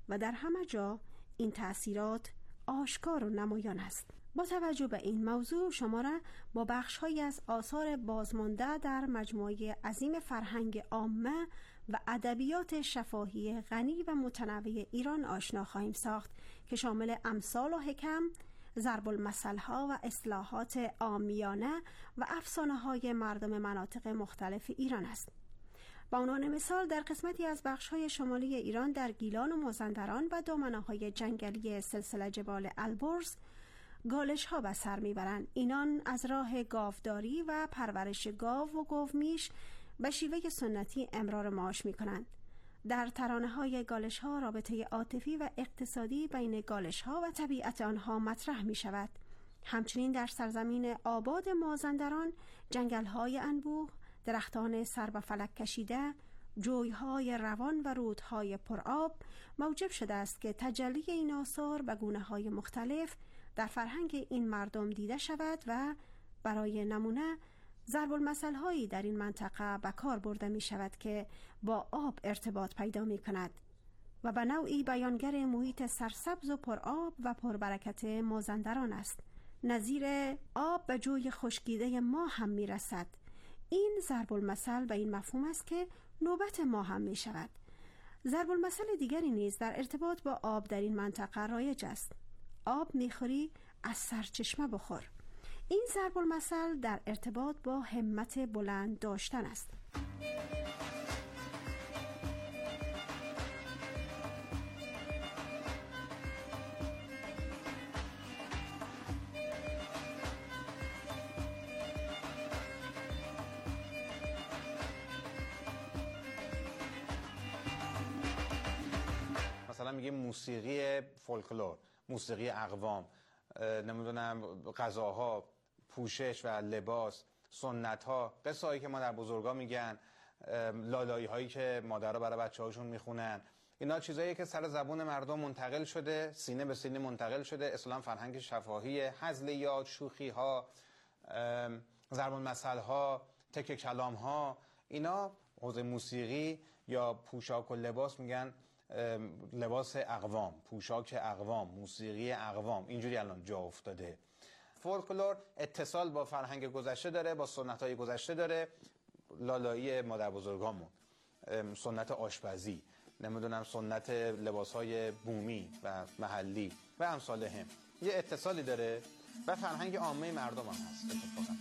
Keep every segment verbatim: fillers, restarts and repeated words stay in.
و در همه جا این تأثیرات آشکار و نمایان است. با توجه به این موضوع شما را با بخش‌هایی از آثار بازمانده در مجموعه عظیم فرهنگ عامه و ادبیات شفاهی غنی و متنوع ایران آشنا خواهیم ساخت که شامل امثال و حکم، ضرب المثل‌ها و اصطلاحات عامیانه و افسانه‌های مردم مناطق مختلف ایران است. با عنوان مثال در قسمتی از بخش‌های شمالی ایران در گیلان و مازندران و دامنه‌های جنگلی سلسله جبال البرز گالش‌ها به سر می‌برند. اینان از راه گاوداری و پرورش گاو و گاومیش به شیوه سنتی امرار معاش می‌کنند. در ترانه‌های گالش‌ها رابطه عاطفی و اقتصادی بین گالش‌ها و طبیعت آنها مطرح می‌شود. همچنین در سرزمین آباد مازندران جنگل‌های انبوه، درختان سر به فلک کشیده، جویهای روان و رودهای پرآب موجب شده است که تجلی این آثار به گونه‌های مختلف در فرهنگ این مردم دیده شود و برای نمونه ضرب المثل‌هایی در این منطقه به کار برده می شود که با آب ارتباط پیدا می کند و به نوعی بیانگر محیط سرسبز و پرآب و پربرکت مازندران است. نظیر آب به جوی خشکیده ما هم می رسد. این ضرب المثل به این مفهوم است که نوبت ما هم می شود. ضرب المثل دیگری نیز در ارتباط با آب در این منطقه رایج است. آب میخوری از سرچشمه بخور. این ضرب المثل در ارتباط با همت بلند داشتن است. مثلا میگه موسیقی فولکلور، موسیقی اقوام، نمیدونم غذاها، پوشش و لباس، سنت ها، قصه هایی که ما در بزرگا میگن، لالایی هایی که مادرها برای بچه هاشون میخونن، اینا چیزایی که سر زبون مردم منتقل شده، سینه به سینه منتقل شده. اسلام فرهنگ شفاهی، هزلیات، شوخی ها، ضرب المثل ها، تک کلام ها، اینا حوزه موسیقی یا پوشاک و لباس میگن لباس اقوام، پوشاک اقوام، موسیقی اقوام، اینجوری الان جا افتاده. فولکلور اتصال با فرهنگ گذشته داره، با سنت‌های گذشته داره، لالایی مادر بزرگامون، سنت آشپزی، نمیدونم سنت لباس‌های بومی و محلی و امثال هم، یه اتصالی داره و فرهنگ عامه مردم هم هست اتفاقا.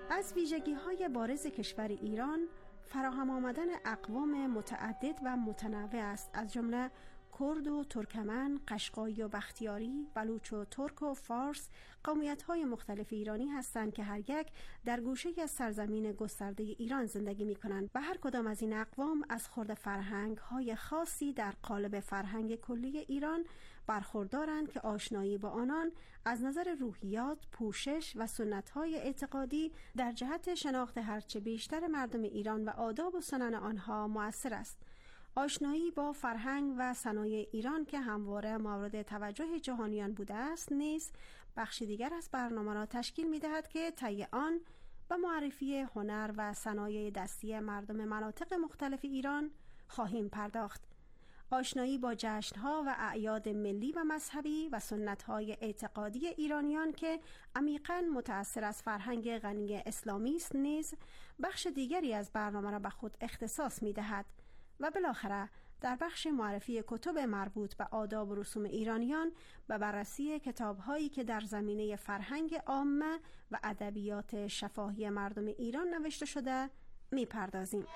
از ویژگی‌های بارز کشور ایران فراهم آمدن اقوام متعدد و متنوع است، از جمله کرد و ترکمن، قشقایی و بختیاری، بلوچ و ترک و فارس قومیت‌های مختلف ایرانی هستند که هر یک در گوشه‌ای از سرزمین گسترده ایران زندگی می‌کنند و هر کدام از این اقوام از خورد فرهنگ‌های خاصی در قالب فرهنگ کلی ایران برخوردارند که آشنایی با آنان از نظر روحیات، پوشش و سنت‌های اعتقادی در جهت شناخت هرچه بیشتر مردم ایران و آداب و سنن آنها مؤثر است. آشنایی با فرهنگ و صنایع ایران که همواره مورد توجه جهانیان بوده است نیز بخش دیگر از برنامه را تشکیل می‌دهد که طی آن به معرفی هنر و صنایع دستی مردم مناطق مختلف ایران خواهیم پرداخت. آشنایی با جشن‌ها و اعیاد ملی و مذهبی و سنت‌های اعتقادی ایرانیان که عمیقاً متأثر از فرهنگ غنی اسلامی است نیز بخش دیگری از برنامه را به خود اختصاص می‌دهد. و بالاخره در بخش معرفی کتب مربوط به آداب و رسوم ایرانیان و بررسی کتاب‌هایی که در زمینه فرهنگ عامه و ادبیات شفاهی مردم ایران نوشته شده می‌پردازیم.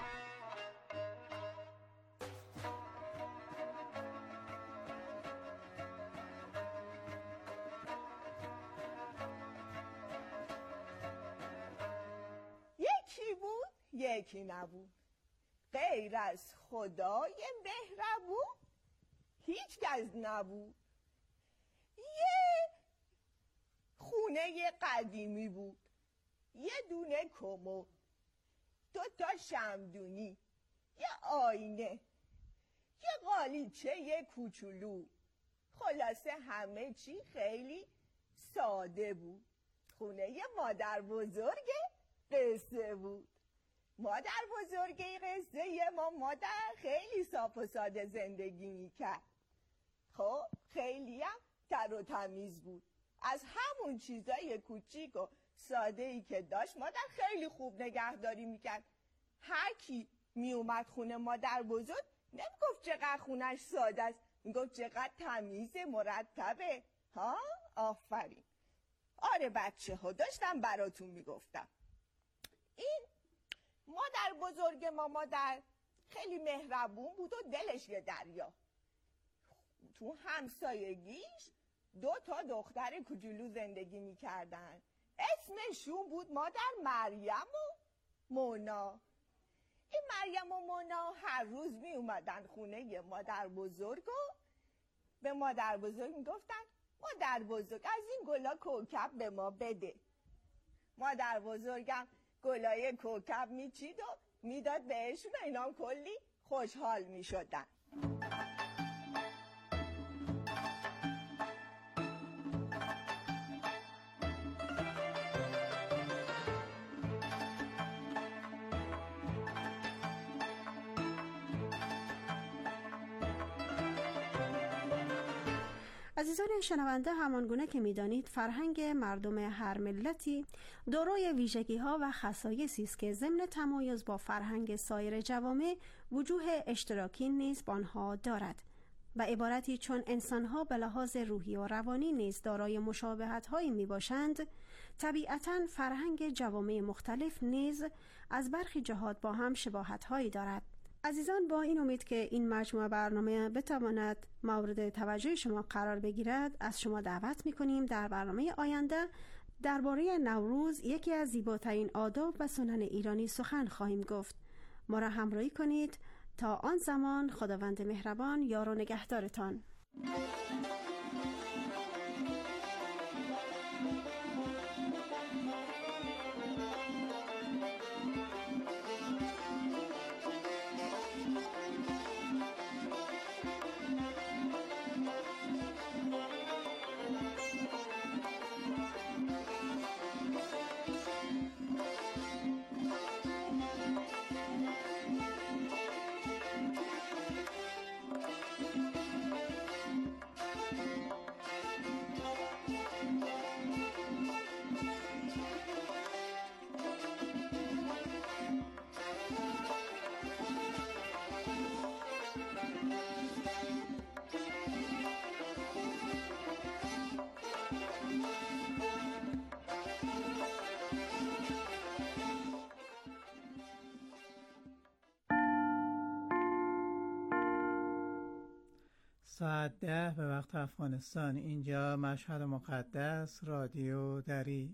یکی بود یکی نبود، غیر از خدای مهربون هیچ کس نبود. یه خونه قدیمی بود، یه دونه کمد، دو تا شمدونی، یه آینه، یه قالیچه یه کوچولو. خلاصه همه چی خیلی ساده بود. خونه یه مادر بزرگ قصه بود. مادر بزرگی قصه ما مادر خیلی صاف و ساده زندگی میکرد. خب خیلی هم تر و تمیز بود. از همون چیزای کوچیک و ساده ای که داشت مادر خیلی خوب نگهداری میکرد. هر کی میومد خونه مادر بزرگ نمیگفت چقدر خونش ساده است، میگفت چقدر تمیز مرتبه. ها آفرین. آره بچه ها داشتم براتون میگفتم. این مادر بزرگ ما مادر خیلی مهربون بود و دلش یه دریا. تو همسایگیش دو تا دختر کوچولو زندگی میکردن. اسمشون بود مادر مریم و مونا. این مریم و مونا هر روز می اومدن خونه مادر بزرگ و به مادر بزرگ میگفتن مادر بزرگ از این گلا کوکب به ما بده. مادر بزرگم گلای کوکب میچید و میداد بهشون و اینا هم کلی خوشحال میشدن. عزیزان شنونده، همانگونه که می‌دانید فرهنگ مردم هر ملتی دارای ویژگی‌ها و خصایصی است که ضمن تمایز با فرهنگ سایر جوامع وجوه اشتراکی نیز با آنها دارد و عبارتی چون انسان‌ها به لحاظ روحی و روانی نیز دارای مشابهت‌هایی میباشند، طبیعتاً فرهنگ جوامع مختلف نیز از برخی جهات با هم شباهت‌هایی دارد. عزیزان با این امید که این مجموعه برنامه بتواند مورد توجه شما قرار بگیرد از شما دعوت می‌کنیم در برنامه آینده درباره نوروز یکی از زیباترین آداب و سنن ایرانی سخن خواهیم گفت. ما را همراهی کنید تا آن زمان خداوند مهربان یار و نگهدارتان. ساعت ده به وقت افغانستان. اینجا مشهد مقدس، رادیو دری.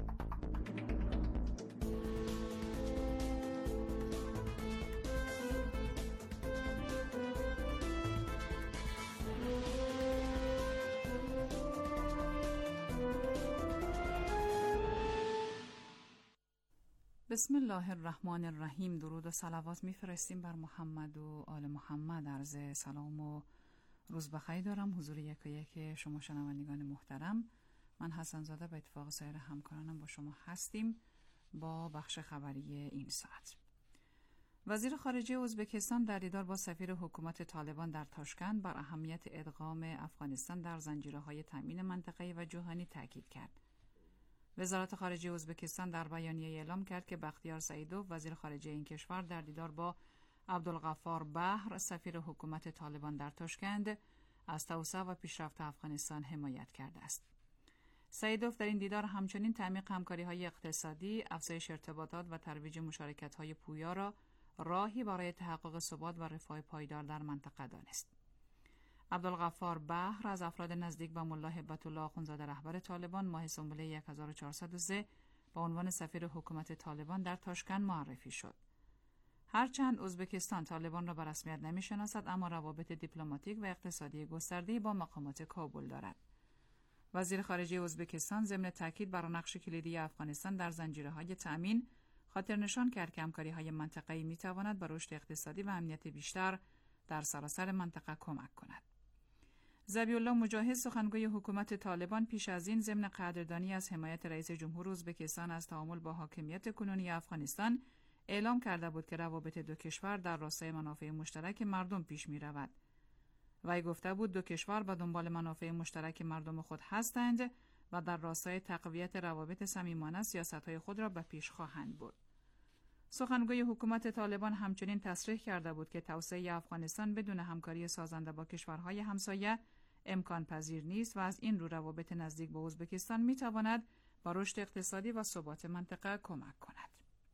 بسم الله الرحمن الرحیم. درود و صلوات میفرستیم بر محمد و آل محمد. عرض سلام و روز بخیر دارم حضور یک و یک شما شنوندگان محترم. من حسن زاده به اتفاق سایر همکارانم با شما هستیم با بخش خبری این ساعت. وزیر خارجه ازبکستان در دیدار با سفیر حکومت طالبان در تاشکند بر اهمیت ادغام افغانستان در زنجیره‌های تامین منطقه‌ای و جهانی تاکید کرد. وزارت خارجه ازبکستان در بیانیه اعلام کرد که بختیار سعیدوف وزیر خارجه این کشور در دیدار با عبدالغفار بحر سفیر حکومت طالبان در تاشکند از توسعه و پیشرفت افغانستان حمایت کرده است. سعیدوف در این دیدار همچنین تعمیق همکاری‌های اقتصادی، افزایش ارتباطات و ترویج مشارکت‌های پویا را راهی برای تحقق ثبات و رفاه پایدار در منطقه دانست. عبدالغفار بحر از افراد نزدیک به ملا هبت الله آخوندزاده رهبر طالبان ماه سنبله هزار و چهارصد و سه با عنوان سفیر حکومت طالبان در تاشکند معرفی شد. هرچند ازبکستان طالبان را به رسمیت نمی‌شناسد، اما روابط دیپلماتیک و اقتصادی گسترده‌ای با مقامات کابل دارد. وزیر خارجه ازبکستان ضمن تاکید بر نقش کلیدی افغانستان در زنجیره‌های تأمین خاطر نشان کرد که همکاری‌های منطقه‌ای می‌تواند به رشد اقتصادی و امنیت بیشتر در سراسر منطقه کمک کند. ذبیح الله مجاهد سخنگوی حکومت طالبان پیش از این ضمن قدردانی از حمایت رئیس جمهور ازبکستان از تعامل با حاکمیت کنونی افغانستان اعلام کرده بود که روابط دو کشور در راستای منافع مشترک مردم پیش می رود. وی گفته بود دو کشور به دنبال منافع مشترک مردم خود هستند و در راستای تقویت روابط صمیمانه سیاست‌های خود را به پیش خواهند برد. سخنگوی حکومت طالبان همچنین تصریح کرده بود که توسعه افغانستان بدون همکاری سازنده با کشورهای همسایه امکان پذیر نیست و از این رو روابط نزدیک با ازبکستان می تواند با رشد اقتصادی و ثبات منطقه کمک کند.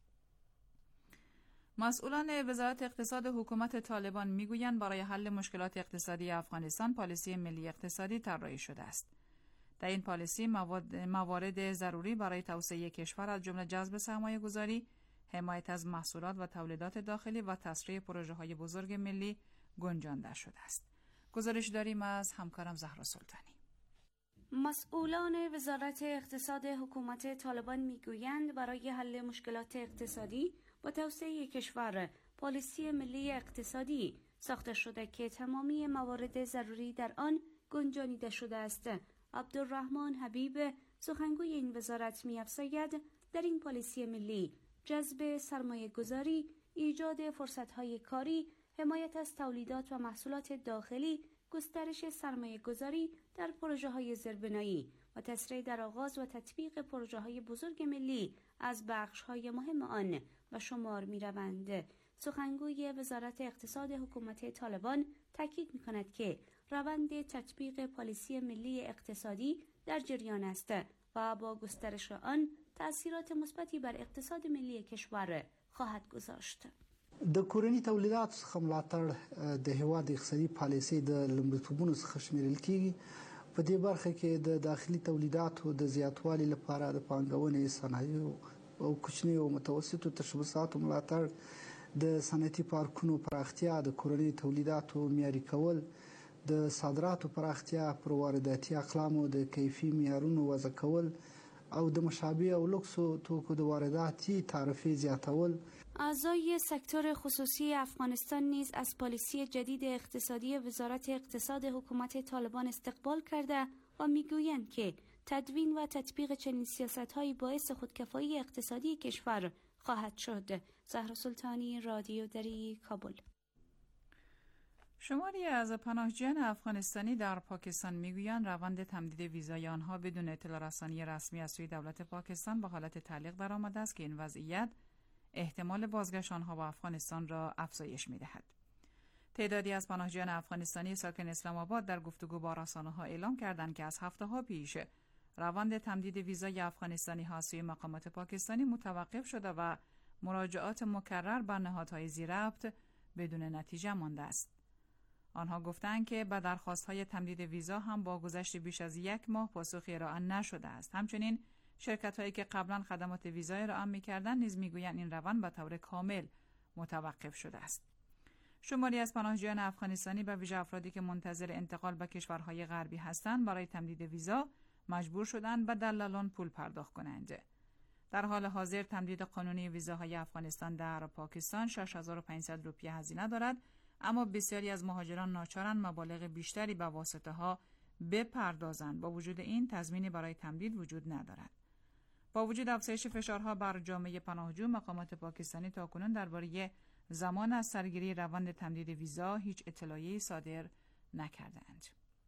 مسئولان وزارت اقتصاد حکومت طالبان میگویند برای حل مشکلات اقتصادی افغانستان پالیسی ملی اقتصادی طراحی شده است. در این پالیسی موارد ضروری برای توسعه کشور از جمله جذب سرمایه‌گذاری، حمایت از محصولات و تولیدات داخلی و تسریع پروژه‌های بزرگ ملی گنجانده شده است. گزارش داریم از همکارم زهرا سلطانی. مسئولان وزارت اقتصاد حکومت طالبان میگویند برای حل مشکلات اقتصادی با توسعه کشور پالیسی ملی اقتصادی ساخته شده که تمامی موارد ضروری در آن گنجانیده شده است. عبدالرحمن حبیب سخنگوی این وزارت می‌افزاید در این پالیسی ملی جذب سرمایه گذاری، ایجاد فرصت‌های کاری، حمایت از تولیدات و محصولات داخلی، گسترش سرمایه گذاری در پروژه‌های زیربنایی و تسریع در آغاز و تطبیق پروژه‌های بزرگ ملی از بخش‌های مهم آن و شمار می‌روند. سخنگوی وزارت اقتصاد حکومت طالبان تاکید می‌کند که روند تطبیق پالیسی ملی اقتصادی در جریان است و با گسترش آن تأثیرات مثبتی بر اقتصاد ملی کشور خواهد گذاشت. د کورني تولیداتو څخه ملاتړ د هیواد اقتصادي پالیسۍ د لومړیتوبونو څخه شمیرل کیږي. په دې برخه کې د داخلي تولیداتو د زیاتوالي لپاره د پانګونې صنایعو او کوچنیو او متوسطو تشبثاتو ملاتړ، د صنعتي پارکونو پراختیا، د کورني تولیداتو معیاري کول، د صادراتو پراختیا، پر وارداتي اقلامو د کیفي معیارونو وضع کول او د مشابه او لوکسو توکو د وارداتي تعرفه زیاتول. اعضای سکتور خصوصی افغانستان نیز از پالیسی جدید اقتصادی وزارت اقتصاد حکومت طالبان استقبال کرده و میگویند که تدوین و تطبیق چنین سیاست‌هایی باعث خودکفایی اقتصادی کشور خواهد شد. زهرا سلطانی، رادیو دری، کابل. شماری از پناهجویان افغانستانی در پاکستان میگویند روند تمدید ویزای آنها بدون اطلاع رسانی رسمی از سوی دولت پاکستان به حالت تعلیق درآمده است که این وضعیت احتمال بازگشت آنها به افغانستان را افزایش می‌دهد. تعدادی از پناهجویان افغانستانی ساکن اسلام آباد در گفتگو با رسانه‌ها اعلام کردند که از هفته‌ها پیش روند تمدید ویزای افغانستانی‌ها از سوی مقامات پاکستانی متوقف شده و مراجعات مکرر به نهادهای ذی ربط بدون نتیجه مانده است. آنها گفتند که به درخواست‌های تمدید ویزا هم با گذشت بیش از یک ماه پاسخی ارائه نشده است. همچنین شرکت‌هایی که قبلا خدمات ویزا ارائه می‌کردند نیز می‌گویند این روند به طور کامل متوقف شده است. شماری از پناهجویان افغانستانی به ویژه افرادی که منتظر انتقال به کشورهای غربی هستند برای تمدید ویزا مجبور شدند به دلالان پول پرداخت کنند. در حال حاضر تمدید قانونی ویزاهای افغانستان در پاکستان شش هزار و پانصد روپیه هزینه دارد، اما بسیاری از مهاجران ناچارند مبالغ بیشتری به واسطه‌ها بپردازند. با وجود این تضمینی برای تمدید وجود ندارد. با وجود افزایش فشارها بر جامعه پناهجو، مقامات پاکستانی تاکنون درباره زمان از سرگیری روند تمدید ویزا هیچ اطلاعیه‌ای صادر نکردند.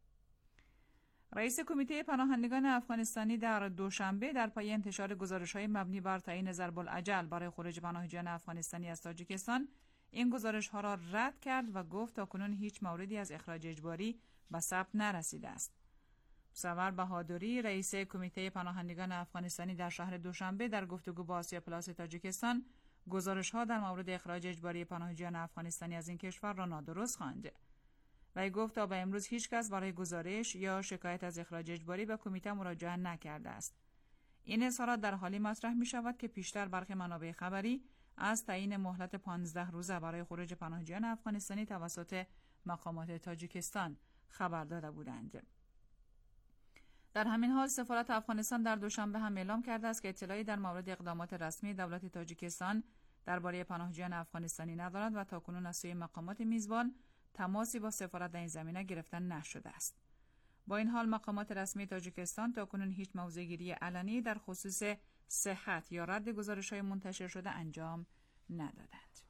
رئیس کمیته پناهندگان افغانستانی در دوشنبه در پای انتشار گزارش‌های مبنی بر تعیین ضرب الاجل برای خروج پناهجویان افغانستانی از تاجیکستان این گزارش‌ها را رد کرد و گفت تاکنون هیچ موردی از اخراج اجباری به ثبت نرسیده است. مصور بهادری، رئیس کمیته پناهندگان افغانستانی در شهر دوشنبه در گفتگو با آسیا پلاس تاجیکستان گزارش‌ها در مورد اخراج اجباری پناهجویان افغانستانی از این کشور را نادرست خواند. وی گفت تا به امروز هیچ کس برای گزارش یا شکایت از اخراج اجباری به کمیته مراجعه نکرده است. این اظهارات در حالی مطرح می شود که پیشتر برخی منابع خبری از تعیین مهلت پانزده روزه برای خروج پناهجویان افغانستانی توسط مقامات تاجیکستان خبر داده بودند. در همین حال سفارت افغانستان در دوشنبه هم اعلام کرده است که اطلاعی در مورد اقدامات رسمی دولت تاجیکستان درباره پناهجویان افغانستانی ندارد و تاکنون از سوی مقامات میزبان تماسی با سفارت در این زمینه گرفته نشده است. با این حال مقامات رسمی تاجیکستان تاکنون هیچ موضع‌گیری علنی در خصوص صحت یا رد گزارش‌های منتشر شده انجام ندادند.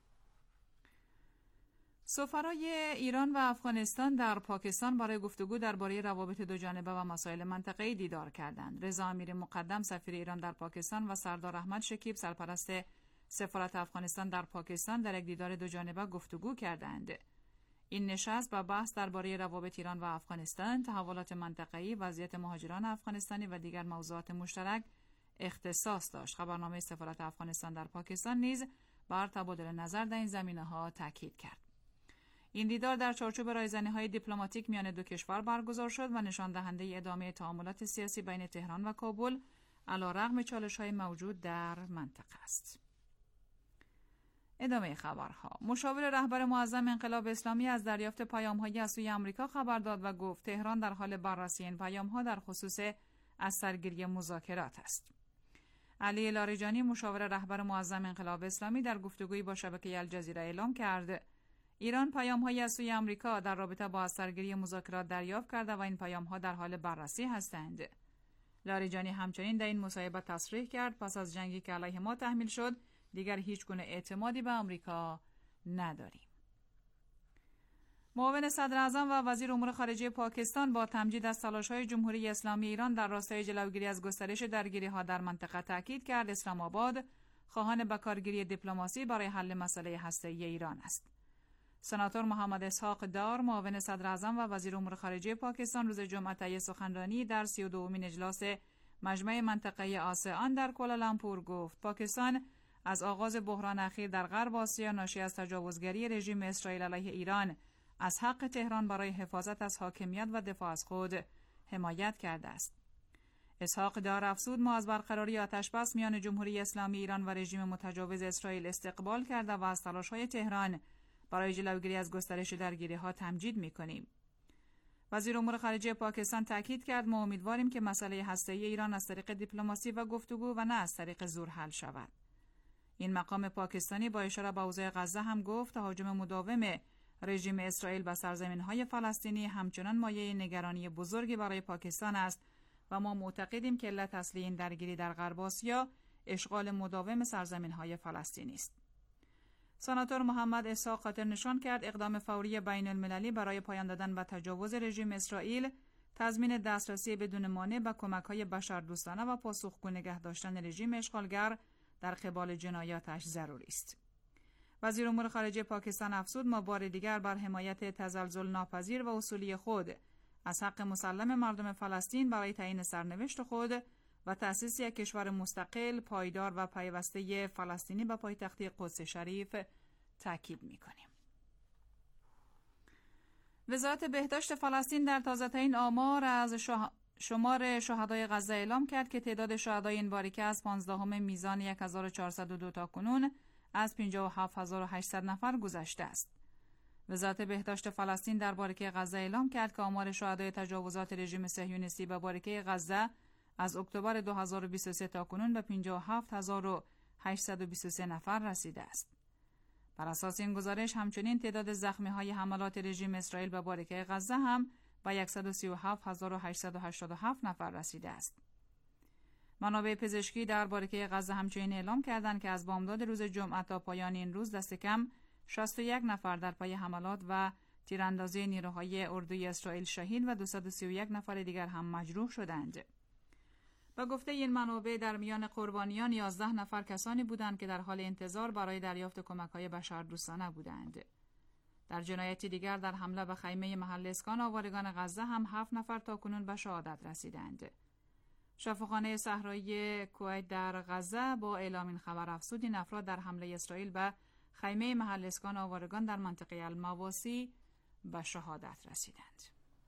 سفرای ایران و افغانستان در پاکستان برای گفتگو درباره روابط دوجانبه و مسائل منطقه‌ای دیدار کردند. رضا امیر مقدم سفیر ایران در پاکستان و سردار احمد شکیب سرپرست سفارت افغانستان در پاکستان در یک دیدار دوجانبه گفتگو کردند. این نشست با بحث درباره روابط ایران و افغانستان، تحولات منطقه‌ای، وضعیت مهاجران افغانستانی و دیگر موضوعات مشترک اختصاص داشت. خبرنامه سفارت افغانستان در پاکستان نیز بر تبادل نظر در این زمینه‌ها تاکید کرد. این دیدار در چارچوب رایزنی‌های دیپلماتیک میان دو کشور برگزار شد و نشان دهنده ادامه تعاملات سیاسی بین تهران و کابل علیرغم چالش‌های موجود در منطقه است. ادامه خبرها. مشاور رهبر معظم انقلاب اسلامی از دریافت پیام‌هایی از سوی آمریکا خبر داد و گفت تهران در حال بررسی این پیام‌ها در خصوص از سرگیری مذاکرات است. علی لاریجانی مشاور رهبر معظم انقلاب اسلامی در گفتگویی با شبکه الجزیره اعلام کرد ایران پیام‌هایی از سوی آمریکا در رابطه با از سرگیری مذاکرات دریافت کرده و این پیام‌ها در حال بررسی هستند. لاریجانی همچنین در این مصاحبه تصریح کرد پس از جنگی که علیه ما تحمیل شد دیگر هیچ گونه اعتمادی به آمریکا نداریم. معاون صدر اعظم و وزیر امور خارجه پاکستان با تمجید از تلاش‌های جمهوری اسلامی ایران در راستای جلوگیری از گسترش درگیری‌ها در منطقه تاکید کرد اسلام آباد خواهان به کارگیری دیپلماسی برای حل مسئله هسته‌ای ایران است. سناتور محمد اسحاق دار معاون صدر اعظم و وزیر امور خارجه پاکستان روز جمعه طی سخنرانی در سی و دومین اجلاس مجمع منطقه آسیان در کوالالامپور گفت پاکستان از آغاز بحران اخیر در غرب آسیا ناشی از تجاوزگری رژیم اسرائیل علیه ایران از حق تهران برای حفاظت از حاکمیت و دفاع از خود حمایت کرده است. اسحاق دار افزود ما از برقراری آتش‌بس میان جمهوری اسلامی ایران و رژیم متجاوز اسرائیل استقبال کرده و از تلاش‌های تهران برای جلوگیری از گسترش درگیری‌ها تمجید می‌کنیم. وزیر امور خارجه پاکستان تاکید کرد ما امیدواریم که مسئله هسته‌ای ایران از طریق دیپلماسی و گفتگو و نه از طریق زور حل شود. این مقام پاکستانی با اشاره به اوضاع غزه هم گفت تهاجم مداوم رژیم اسرائیل به سرزمین‌های فلسطینی همچنان مایه نگرانی بزرگی برای پاکستان است و ما معتقدیم که علت اصلی این درگیری در غرب آسیا اشغال مداوم سرزمین‌های فلسطینی است. سناتور محمد اسحاق خاطر نشان کرد اقدام فوری بین المللی برای پایان دادن به تجاوز رژیم اسرائیل، تضمین دسترسی بدون مانع به کمک‌های بشردوستانه و پاسخگو نگه داشتن رژیم اشغالگر در قبال جنایاتش ضروری است. وزیر امور خارجه پاکستان افزود ما بار دیگر بر حمایت تزلزل ناپذیر و اصولی خود از حق مسلم مردم فلسطین برای تعیین سرنوشت خود و تأسیس یک کشور مستقل، پایدار و پیوسته فلسطینی به پایتخت قدس شریف تاکید می‌کنیم. وزارت بهداشت فلسطین در تازه‌ترین آمار از شه... شمار شهدای غزه اعلام کرد که تعداد شهدای این باریکه از پانزدهم میزان یک هزار و چهارصد و دو تا کنون از پنجاه و هفت هزار و هشتصد نفر گذشته است. وزارت بهداشت فلسطین در باریکه غزه اعلام کرد که آمار شهدای تجاوزات رژیم صهیونیستی به باریکه غزه از اکتبر دو هزار و بیست و سه تا کنون به پنجاه و هفت هزار و هشتصد و بیست و سه نفر رسیده است. بر اساس این گزارش همچنین تعداد زخمی‌های حملات رژیم اسرائیل به باریکه غزه هم به صد و سی و هفت هزار و هشتصد و هشتاد و هفت نفر رسیده است. منابع پزشکی در باریکه غزه همچنین اعلام کردند که از بامداد روز جمعه تا پایان این روز دست کم شصت و یک نفر در پی حملات و تیراندازی نیروهای اردوی اسرائیل شهید و دویست و سی و یک نفر دیگر هم مجروح شدند. با گفته این منابع در میان قربانیان یازده نفر کسانی بودند که در حال انتظار برای دریافت کمک‌های بشردوستانه بودند. در جنایتی دیگر در حمله به خیمه محل اسکان آوارگان غزه هم هفت نفر تاکنون به شهادت رسیدند. شفاخانه صحرایی کویت در غزه با اعلام این خبر افزود این افراد در حمله اسرائیل به خیمه محل اسکان آوارگان در منطقه المواسی به شهادت رسیدند.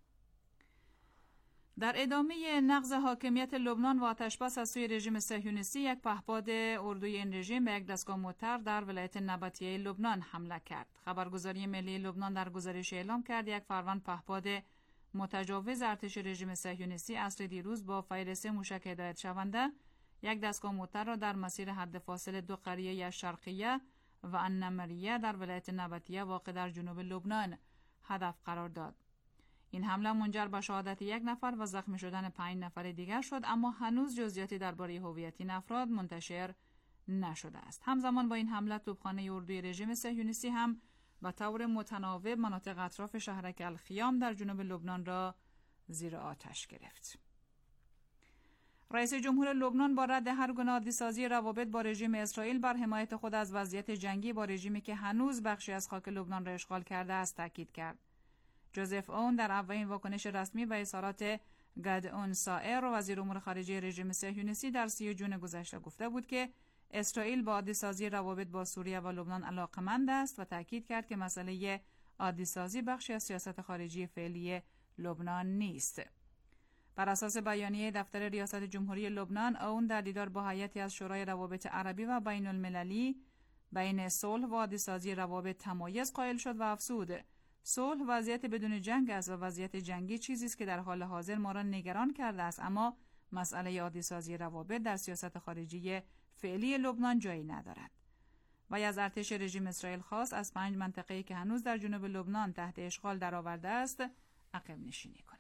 در ادامه نقض حاکمیت لبنان و آتشبس از سوی رژیم صهیونیستی، یک پهپاد اردوی این رژیم به یک دستگاه موتر در ولایت نباتیه لبنان حمله کرد. خبرگزاری ملی لبنان در گزارش اعلام کرد یک فروند پهپاد متجاوز ارتش رژیم صهیونیستی عصر دیروز با فیر سه موشک هدایت شونده یک دستگاه موتر را در مسیر حد فاصل دو قریه شرقیه و النمریه در ولایت نباتیه واقع در جنوب لبنان هدف قرار داد. این حمله منجر به شهادت یک نفر و زخمی شدن پنج نفر دیگر شد، اما هنوز جزئیاتی درباره هویت این افراد منتشر نشده است. همزمان با این حمله توپخانه اردوی رژیم صهیونیستی هم به طور متناوب مناطق اطراف شهرک الخیام در جنوب لبنان را زیر آتش گرفت. رئیس جمهور لبنان با رد هر گونه عادی‌سازی روابط با رژیم اسرائیل بر حمایت خود از وضعیت جنگی با رژیمی که هنوز بخشی از خاک لبنان را اشغال کرده است تاکید کرد. جوزف اون در اولین واکنش رسمی به اظهارات گدئون سائر وزیر امور خارجه رژیم صهیونیستی در سی جون گذشته گفته بود که اسرائیل با عادی‌سازی روابط با سوریه و لبنان علاقمند است و تاکید کرد که مسئله عادی‌سازی بخشی از سیاست خارجی فعلی لبنان نیست. بر اساس بیانیه دفتر ریاست جمهوری لبنان، اون در دیدار با هیئتی از شورای روابط عربی و بین المللی بین صلح و عادی‌سازی روابط تمایز قائل شد و افزود: صلح وضعیت بدون جنگ است و وضعیت جنگی چیزی است که در حال حاضر ما را نگران کرده است، اما مسئله عادی‌سازی روابط در سیاست خارجی فعلی لبنان جایی ندارد. و از ارتش رژیم اسرائیل خواست از پنج منطقه‌ای که هنوز در جنوب لبنان تحت اشغال درآورده است عقب نشینی کند.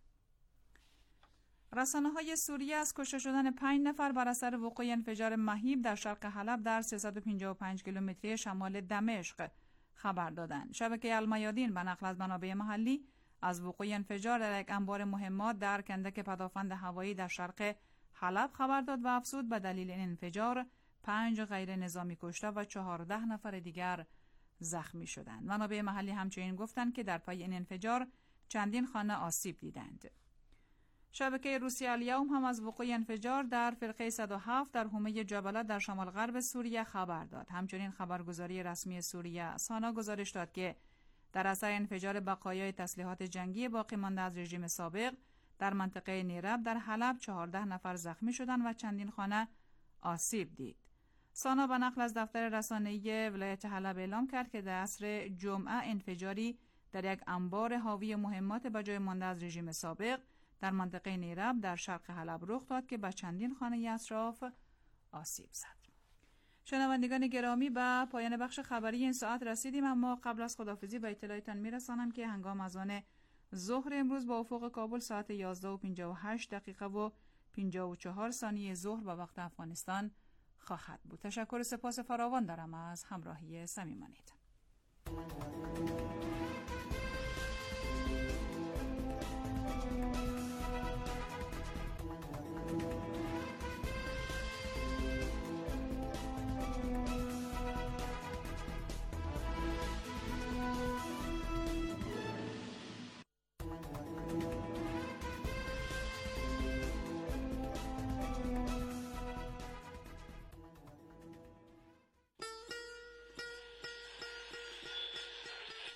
رسانه‌های سوریه از کشته شدن پنج نفر بر اثر وقوع انفجار مهیب در شرق حلب در سیصد و پنجاه و پنج کیلومتری شمال دمشق خبر دادند. شبکه المیادین به نقل از منابع محلی از وقوع انفجار در یک انبار مهمات در کندک پدافند هوایی در شرق حلب خبر داد و افزود به دلیل این انفجار پنج غیر نظامی کشته و چهارده نفر دیگر زخمی شدند. منابع محلی همچنین گفتند که در پی این انفجار چندین خانه آسیب دیدند. شبکه روسیه الیوم هم از وقوع انفجار در فرقه صد و هفت در حومه جبله در شمال غرب سوریه خبر داد. همچنین خبرگزاری رسمی سوریه سانا گزارش داد که در اثر انفجار بقایای تسلیحات جنگی باقی مانده از رژیم سابق در منطقه نیرب در حلب چهارده نفر زخمی شدند و چندین خانه آسیب دید. سانا به نقل از دفتر رسانه‌ای ولایت حلب اعلام کرد که در عصر جمعه انفجاری در یک انبار حاوی مهمات به جای مانده از رژیم سابق در منطقه نیرب در شرق حلب رخ داد که به چندین خانه اطراف آسیب زد. شنوندگان گرامی، به پایان بخش خبری این ساعت رسیدیم، اما قبل از خداحافظی به اطلاعتان میرسانم که هنگام اذان ظهر امروز با افق کابل ساعت یازده و پنجاه و هشت دقیقه و پنجاه و چهار ثانیه ظهر به وقت افغانستان خواهد بود. تشکر و سپاس فراوان دارم از همراهی صمیمانیتان.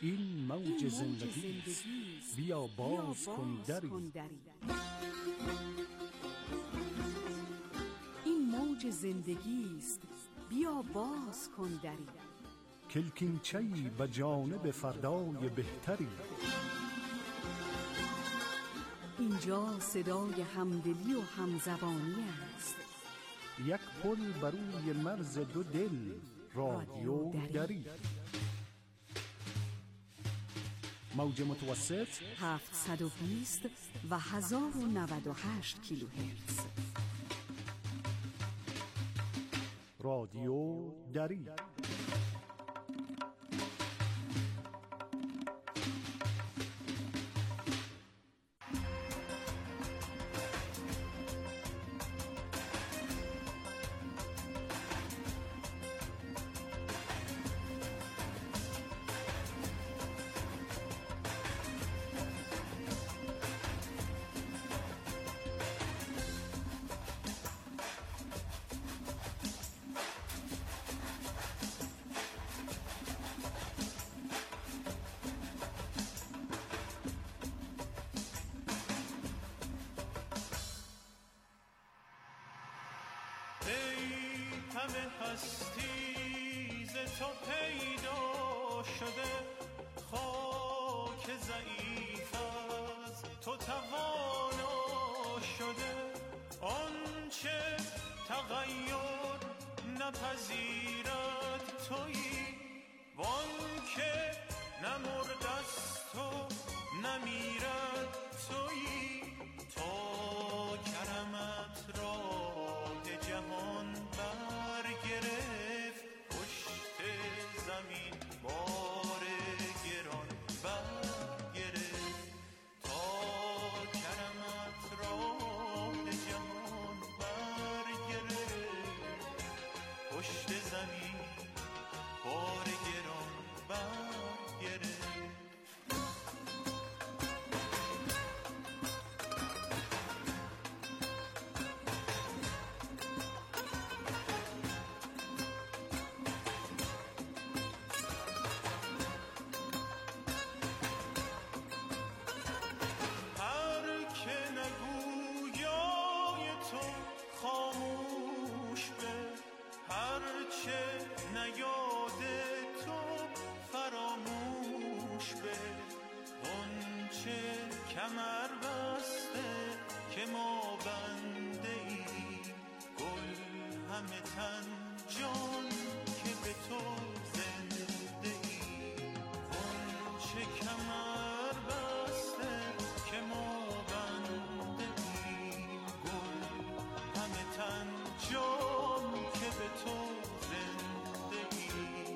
این موج زندگی است، بیا باز کن دری. این موج زندگی است، بیا باز کن دری. کلکینچه‌ای به جانب فردای بهتری. اینجا صدای همدلی و همزبانی است. یک پل بر روی مرز دو دل، رادیو دری. موج متوسط هفتصد و بیست و هزار و نود و هشت کیلوهرتز. رادیو دری. همه هستی ز تو پیدا شده، خاک ضعیف از تو توانا شده. آنچه تغییر نپذیرد تویی، وانکه نمرده است و نمیرد تویی. تا کرمت راه جهان برگرفت، پشت زمین بار گران برگرفت. تا کرمت راه جهان برگرفت، پشت زمین بار گران برگرفت. کمر بسته که ما بنده ای، گل همه تن جان که به تو زنده ای. غنچه کمر بسته که ما بنده ای، گل همه تن جان که به تو زنده ای.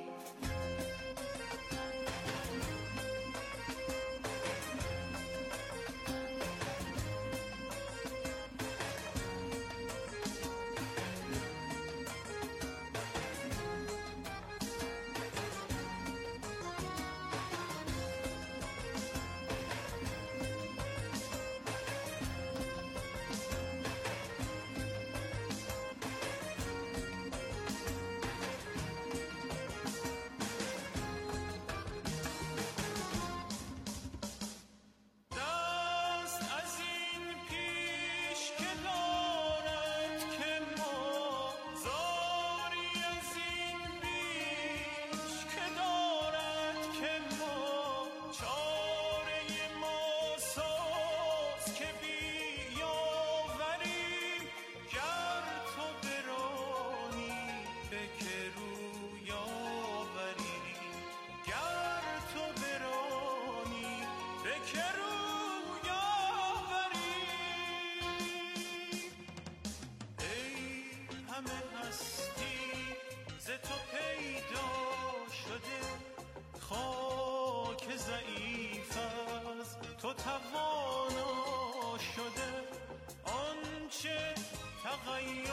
ضعیف از تو توانا شده. آنچه تغییر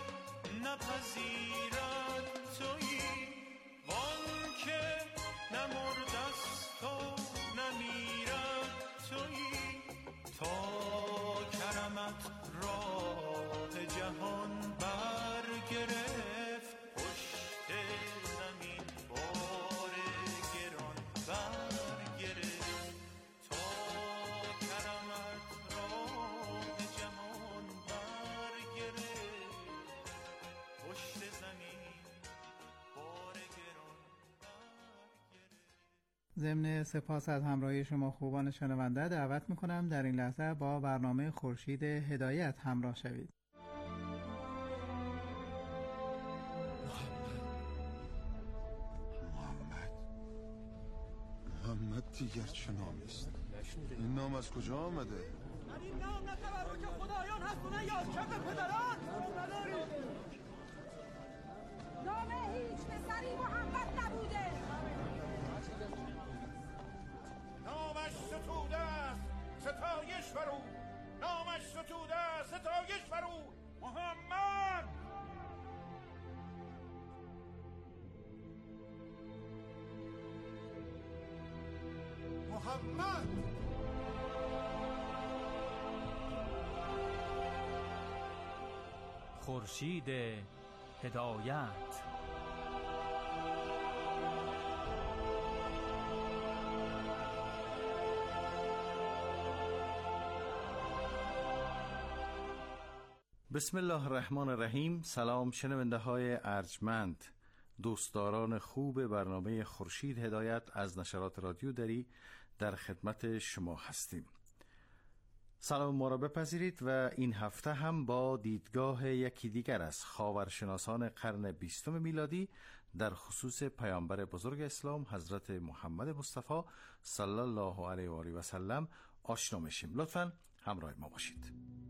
نپذیرد تویی، وانکه نمرده است و نمیرد تویی. تا کرمت راه جهان برگرفت، پشت زمین بار گران بر ضمن سپاس از همراهی شما خوبان شنونده، دعوت میکنم در این لحظه با برنامه خورشید هدایت همراه شوید. محمد محمد دیگر چه نامی است؟ این نام از کجا آمده؟ این نام نه تبرک خدایان هست و نه یادکرد پدران. نام هیچ پسری محمد نبوده. نامش ستوده است ستایش بر او، نامش ستوده است ستایش بر او. محمد محمد خورشید هدایت. بسم الله الرحمن الرحیم. سلام شنونده های ارجمند، دوستداران خوب برنامه خورشید هدایت از نشرات رادیو دری در خدمت شما هستیم. سلام ما را بپذیرید و این هفته هم با دیدگاه یکی دیگر از خاورشناسان قرن بیستم میلادی در خصوص پیامبر بزرگ اسلام حضرت محمد مصطفی صلی الله علیه و آله و سلم آشنا میشیم. لطفاً همراه ما باشید.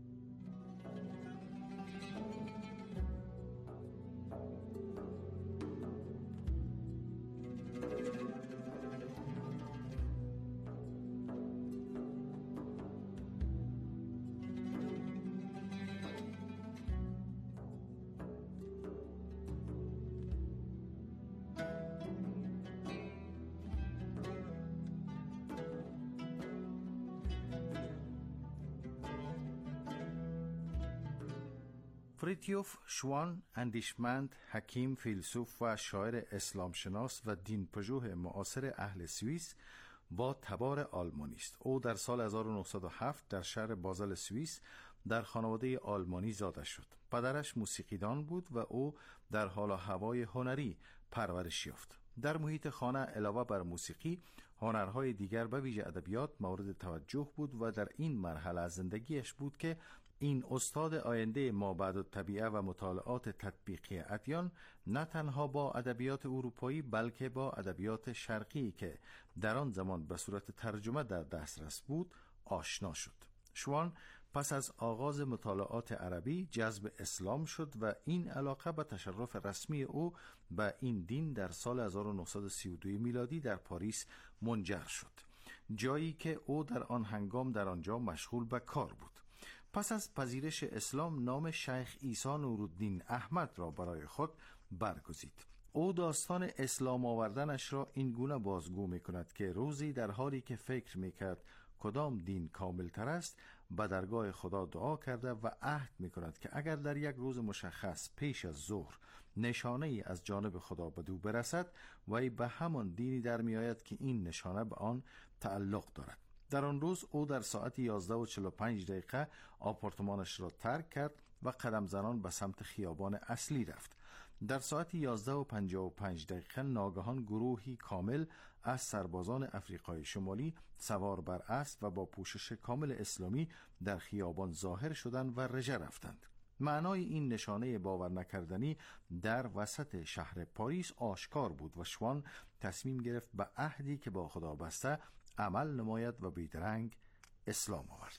فریدریف شوان، اندیشمند، حکیم، فیلسوف و شاعر اسلام شناس و دینپژوه معاصر اهل سوئیس با تبار آلمانی است. او در سال هزار و نهصد و هفت در شهر بازل سوئیس در خانواده آلمانی زاده شد. پدرش موسیقیدان بود و او در حال و هوای هنری پرورش یافت. در محیط خانه علاوه بر موسیقی، هنرهای دیگر به ویژه ادبیات مورد توجه بود و در این مرحله از زندگیش بود که این استاد آینده ما بعد الطبیعه و مطالعات تطبیقی ادیان نه تنها با ادبیات اروپایی بلکه با ادبیات شرقی که در آن زمان به صورت ترجمه در دسترس بود آشنا شد. شوان پس از آغاز مطالعات عربی جذب اسلام شد و این علاقه به تشرف رسمی او به این دین در سال هزار و نهصد و سی و دو میلادی در پاریس منجر شد، جایی که او در آن هنگام در آنجا مشغول به کار بود. پس از پذیرش اسلام نام شیخ عیسی نورالدین احمد را برای خود برگزید. او داستان اسلام آوردنش را این گونه بازگو می کند که روزی در حالی که فکر می کرد کدام دین کامل تر است به درگاه خدا دعا کرده و عهد می کند که اگر در یک روز مشخص پیش از ظهر نشانه ای از جانب خدا به دو برسد وی به همان دینی در می آید که این نشانه به آن تعلق دارد. در آن روز او در ساعت یازده و چهل و پنج دقیقه آپارتمانش را ترک کرد و قدم زنان به سمت خیابان اصلی رفت. در ساعت یازده و پنجاه و پنج دقیقه ناگهان گروهی کامل از سربازان افریقای شمالی سوار بر اسب و با پوشش کامل اسلامی در خیابان ظاهر شدند و رژه رفتند. معنای این نشانه باور نکردنی در وسط شهر پاریس آشکار بود و شوان تصمیم گرفت به عهدی که با خدا بسته عمل نماید و بیدرنگ اسلام آورد.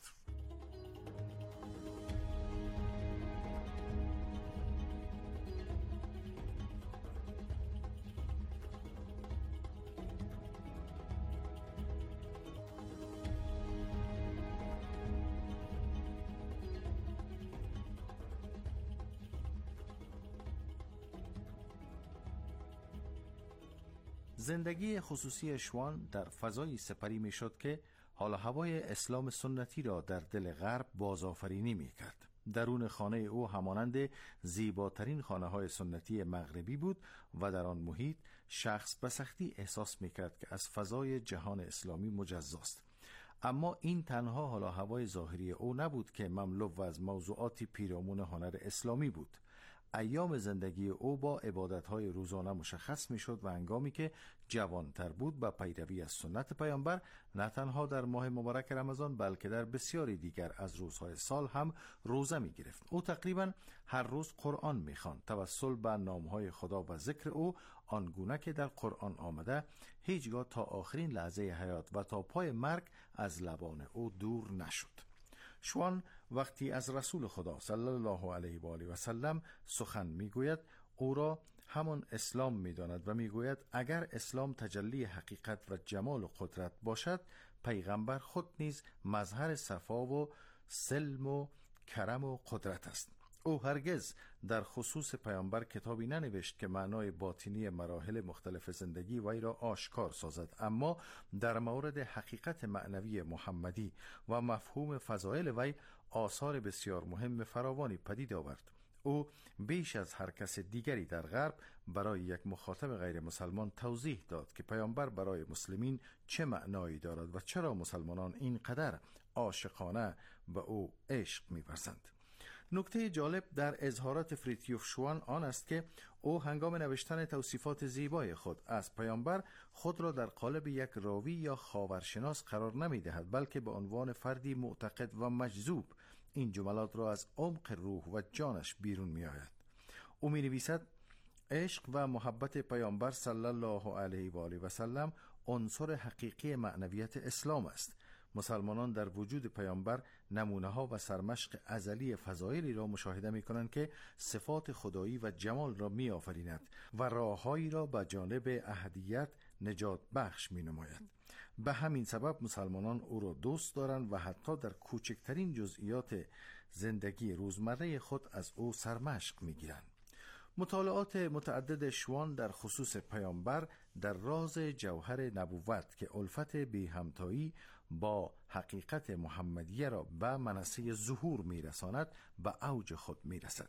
زندگی خصوصی شوان در فضای سپری می شد که حال هوای اسلام سنتی را در دل غرب بازآفرینی می کرد. درون خانه او همانند زیباترین خانه های سنتی مغربی بود و در آن محیط شخص به سختی احساس می کرد که از فضای جهان اسلامی مجزاست. اما این تنها حال هوای ظاهری او نبود که مملو از موضوعاتی پیرامون هنر اسلامی بود. ایام زندگی او با عبادت‌های روزانه مشخص می‌شد و هنگامی که جوان‌تر بود با پیروی از سنت پیامبر نه تنها در ماه مبارک رمضان بلکه در بسیاری دیگر از روزهای سال هم روزه می‌گرفت. او تقریباً هر روز قرآن می‌خواند. توسل به نام‌های خدا و ذکر او آنگونه که در قرآن آمده هیچگاه تا آخرین لحظه حیات و تا پای مرگ از لبان او دور نشد. شوان وقتی از رسول خدا صلی الله علیه و آله و سلم سخن میگوید او را همان اسلام میداند و میگوید اگر اسلام تجلی حقیقت و جمال و قدرت باشد پیغمبر خود نیز مظهر صفا و سلم و کرم و قدرت است. او هرگز در خصوص پیامبر کتابی ننوشت که معنای باطنی مراحل مختلف زندگی وی را آشکار سازد، اما در مورد حقیقت معنوی محمدی و مفهوم فضائل وی آثار بسیار مهم فراوانی پدید آورد. او بیش از هر کس دیگری در غرب برای یک مخاطب غیر مسلمان توضیح داد که پیامبر برای مسلمین چه معنایی دارد و چرا مسلمانان اینقدر عاشقانه به او عشق می‌ورزند. نکته جالب در اظهارات فریدریف شوان آن است که او هنگام نوشتن توصیفات زیبای خود از پیامبر خود را در قالب یک راوی یا خاورشناس قرار نمی دهد، بلکه به عنوان فردی معتقد و مجذوب این جملات را از عمق روح و جانش بیرون می آید. او می نویسد عشق و محبت پیامبر صلی الله علیه و آله و سلم عنصر حقیقی معنویت اسلام است. مسلمانان در وجود پیامبر نمونه ها و سرمشق ازلی فضایلی را مشاهده می کنند که صفات خدایی و جمال را می آفریند و راههایی را به جانب احدیت نجات بخش می نماید. به همین سبب مسلمانان او را دوست دارند و حتی در کوچکترین جزئیات زندگی روزمره خود از او سرمشق می گیرند. مطالعات متعدد شوان در خصوص پیامبر در راز جوهر نبوت که الفت بی همتایی با حقیقت محمدیه را به منصه ظهور میرساند به اوج خود میرسد.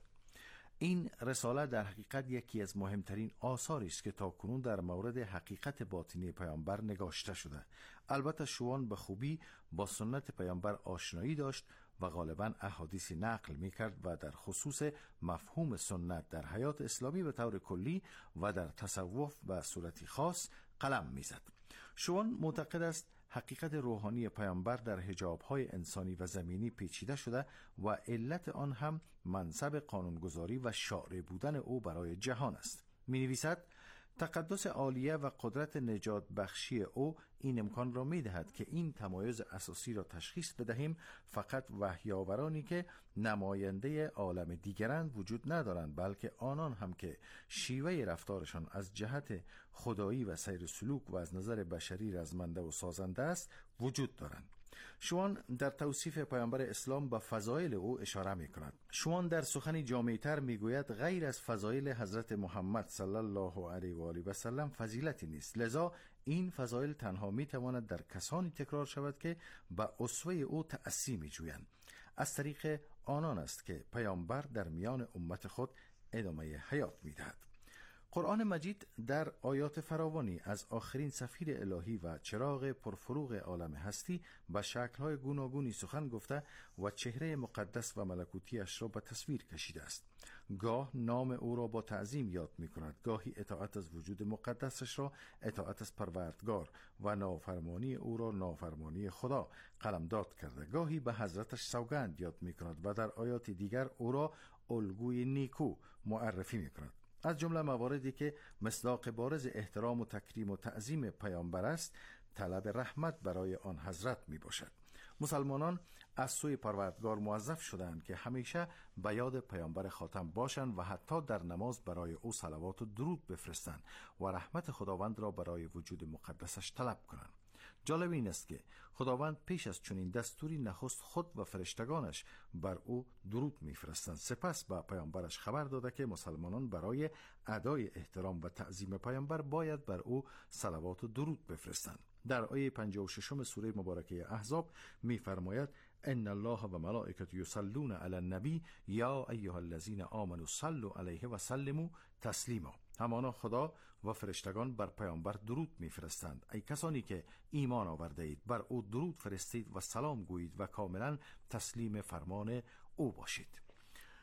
این رساله در حقیقت یکی از مهمترین آثاری است که تاکنون در مورد حقیقت باطنی پیامبر نگاشته شده. البته شوان به خوبی با سنت پیامبر آشنایی داشت و غالباً احادیثی نقل می‌کرد و در خصوص مفهوم سنت در حیات اسلامی به طور کلی و در تصوف به صورتی خاص قلم می‌زد. شوان معتقد است حقیقت روحانی پیامبر در حجاب‌های انسانی و زمینی پیچیده شده و علت آن هم منصب قانونگذاری و شارع بودن او برای جهان است. می‌نویسد تقدس عالیه و قدرت نجات بخشی او این امکان را می دهد که این تمایز اساسی را تشخیص بدهیم فقط وحیاورانی که نماینده عالم دیگرند وجود ندارند، بلکه آنان هم که شیوه رفتارشان از جهت خدایی و سیر سلوک و از نظر بشری رزمنده و سازنده است وجود دارند. شوان در توصیف پیامبر اسلام به فضایل او اشاره می کند. شوان در سخنی جامع‌تر می گوید غیر از فضایل حضرت محمد صلی الله علیه و آله و سلم فضیلتی نیست، لذا این فضایل تنها می تواند در کسانی تکرار شود که به اسوه او تأسی می جویند. از طریق آنان است که پیامبر در میان امت خود ادامه حیات می دهد. قرآن مجید در آیات فراوانی از آخرین سفیر الهی و چراغ پرفروغ عالم هستی به شکل‌های گوناگونی سخن گفته و چهره مقدس و ملکوتیش را به تصویر کشیده است. گاه نام او را با تعظیم یاد می کند، گاهی اطاعت از وجود مقدسش را اطاعت از پروردگار و نافرمانی او را نافرمانی خدا قلمداد کرده، گاهی به حضرتش سوگند یاد می کند و در آیات دیگر او را الگوی نیکو معرفی می کند. از جمله مواردی که مصداق بارز احترام و تکریم و تعظیم پیامبر است، طلب رحمت برای آن حضرت می باشد. مسلمانان از سوی پروردگار موظف شدند که همیشه به یاد پیامبر خاتم باشند و حتی در نماز برای او صلوات و درود بفرستند و رحمت خداوند را برای وجود مقدسش طلب کنند. جالب این است که خداوند پیش از چنین دستوری نخست خود و فرشتگانش بر او درود می‌فرستند، سپس به پیامبرش خبر داده که مسلمانان برای ادای احترام و تعظیم پیامبر باید بر او صلوات و درود بفرستند. در آیه پنجاه و شش سوره مبارکه احزاب می‌فرماید ان الله و ملائکته یصلون علی النبی یا ایها الذین آمنوا صلوا علیه و سلموا تسلیما. همانا خدا و فرشتگان بر پیامبر درود می‌فرستند. ای کسانی که ایمان آورده اید بر او درود فرستید و سلام گویید و کاملا تسلیم فرمان او باشید.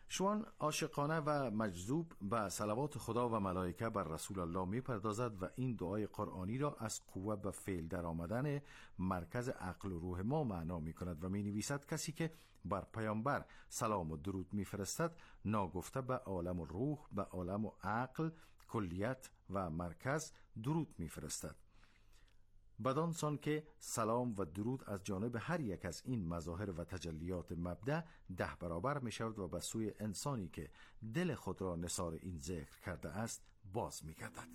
شوان عاشقانه و مجذوب به صلوات خدا و ملائکه بر رسول الله می پردازد و این دعای قرآنی را از قوه به فعل در آمدن مرکز عقل و روح ما معنا می کند و می نویسد کسی که بر پیامبر سلام و درود می فرستد ناگفته به عالم و روح، به عالم و عقل، کلیت و مرکز درود می فرستد. بدان سان که سلام و درود از جانب هر یک از این مظاهر و تجلیات مبدأ ده برابر می شود و به سوی انسانی که دل خود را نثار این ذکر کرده است باز می گردد.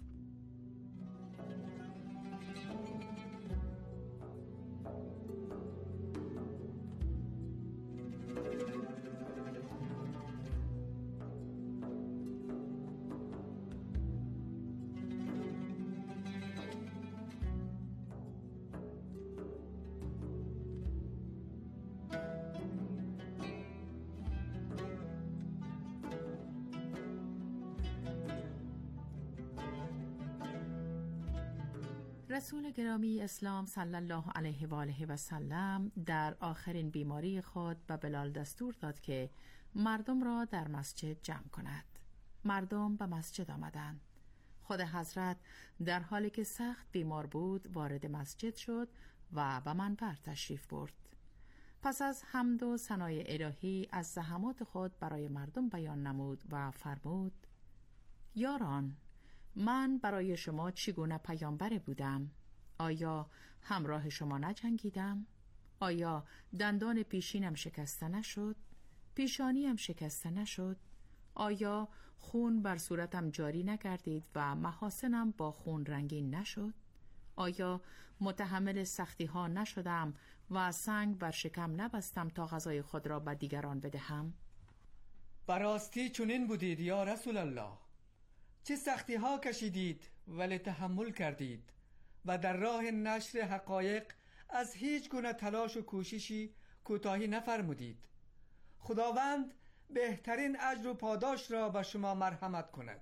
رسول گرامی اسلام صلی الله علیه و آله و سلم در آخرین بیماری خود به بلال دستور داد که مردم را در مسجد جمع کند. مردم به مسجد آمدند. خود حضرت در حالی که سخت بیمار بود وارد مسجد شد و به منبر تشریف برد. پس از حمد و ثنای الهی از زحمات خود برای مردم بیان نمود و فرمود: یاران، من برای شما چگونه پیامبر بودم؟ آیا همراه شما نجنگیدم؟ آیا دندان پیشینم شکسته نشد؟ پیشانیم شکسته نشد؟ آیا خون بر صورتم جاری نگردید و محاسنم با خون رنگین نشد؟ آیا متحمل سختی ها نشدم و سنگ بر شکم نبستم تا غذای خود را به دیگران بدهم؟ براستی چنین بودید یا رسول الله. چه سختی ها کشیدید ولی تحمل کردید و در راه نشر حقایق از هیچ گونه تلاش و کوششی کوتاهی نفرمودید. خداوند بهترین اجر و پاداش را به شما مرحمت کند.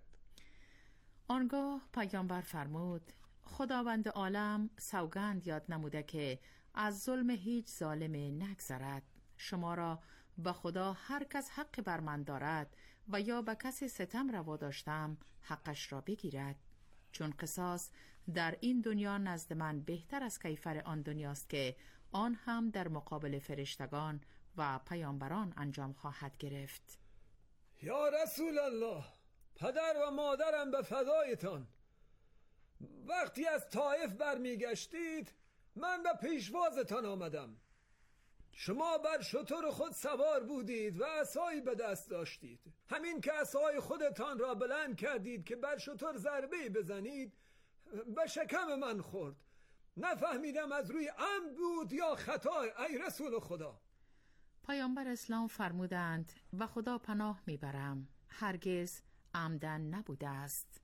آنگاه پیامبر فرمود: خداوند عالم سوگند یاد نموده که از ظلم هیچ ظالم نگذرد. شما را به خدا هر کس حق بر من دارد و یا به کسی ستم روا داشتم حقش را بگیرد، چون قصاص در این دنیا نزد من بهتر از کیفر آن دنیاست که آن هم در مقابل فرشتگان و پیامبران انجام خواهد گرفت. یا رسول الله، پدر و مادرم به فدایتان. وقتی از طائف برمیگشتید من به پیشوازتان آمدم. شما بر شتر خود سوار بودید و عصایی به دست داشتید. همین که عصای خودتان را بلند کردید که بر شتر ضربه بزنید به شکم من خورد. نفهمیدم از روی عمد بود یا خطا. ای رسول خدا. پیامبر اسلام فرمودند: و خدا پناه میبرم هرگز عمدن نبوده است.